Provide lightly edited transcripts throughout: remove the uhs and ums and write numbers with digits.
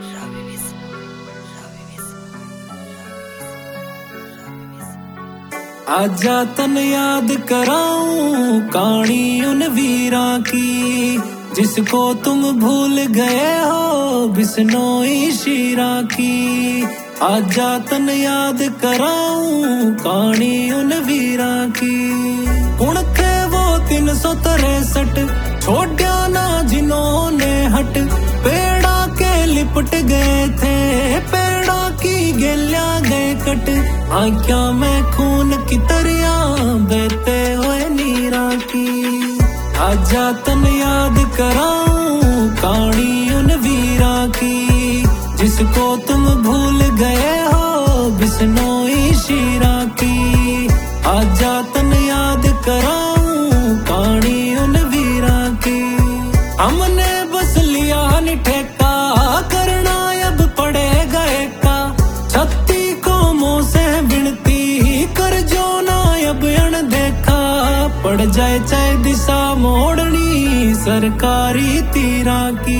आजा तन याद कराऊं कहानी उन वीरा की, जिसको तुम भूल गए हो बिश्नोई शीरा की। आजा तन याद कराऊं कहानी उन वीरा की। कुण थे वो 363 छोड़या ना जिन्होंने हट, पेड़ा के लिपट गए थे पेड़ा की गेल्या गए कट। आंखों में खून की तरिया बहते हुए नीरा की। आजा तन याद कराऊं कहानी उन वीरा की, जिसको तुम भूल गए हो बिश्नोई शीरा की। आजा तन याद कराऊं कहानी उन वीरा की। हमने बस लिया नि ठेका करना अब पड़ेगा एका, छत्ती कौमों से विनती कर जो ना अब अनदेखा। पड़ जाए चाहे दिशा मोड़नी सरकारी तीरा की।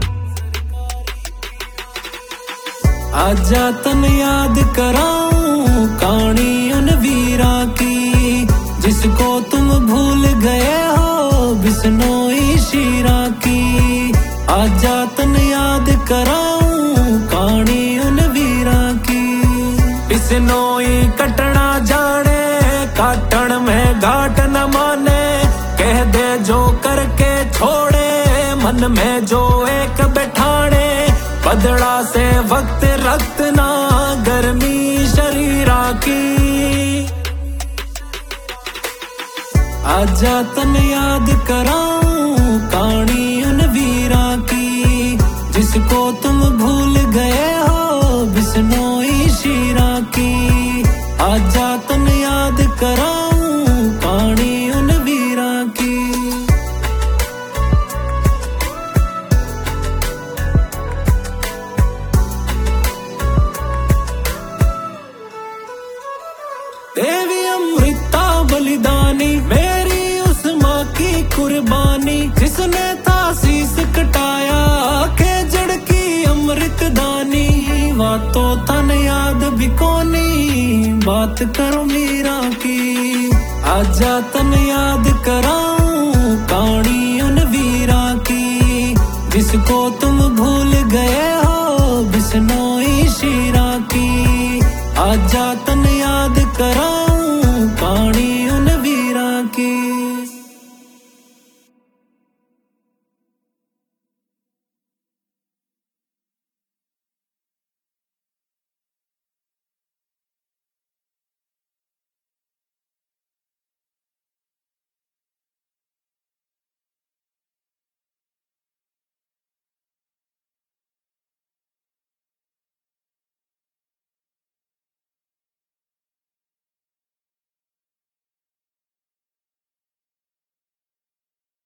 आजा तन याद कराऊं कहानी उन वीरा की, जिसको तुम भूल गए हो बिश्नोई शीरा की। आजा तन याद कराऊं कहानी उन वीरा की। बिश्नोई कटना जाने काटन में घाट न माने, कह दे जो करके छोड़े मन में जो एक बैठाने। बदला से वक्त रक्त ना गर्मी शरीरा की। आजा तन याद कराऊं कहानी उन वीरा की, जिसको तुम भूल गए हो बिश्नोई शीरा की। आजा तन याद कराऊं कहानी उन वीरा की। देवी अमृता बलिदानी मेरी उस माँ की कुर्बानी, जिसने था शीस कटाया के जड़ की अमृत दानी। बातों तन याद भी कोनी बात करो मीरा की। आजा तन याद करा